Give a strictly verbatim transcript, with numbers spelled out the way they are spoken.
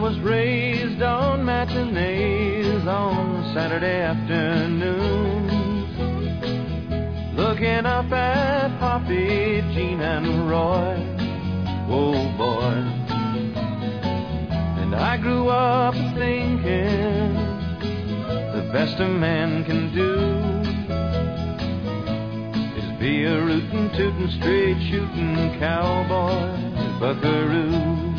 was raised on matinees on Saturday afternoons, looking up at Poppy, Jean, and Roy. Oh boy. And I grew up thinking the best a man can do is be a rootin', tootin', straight shootin' cowboy buckaroo.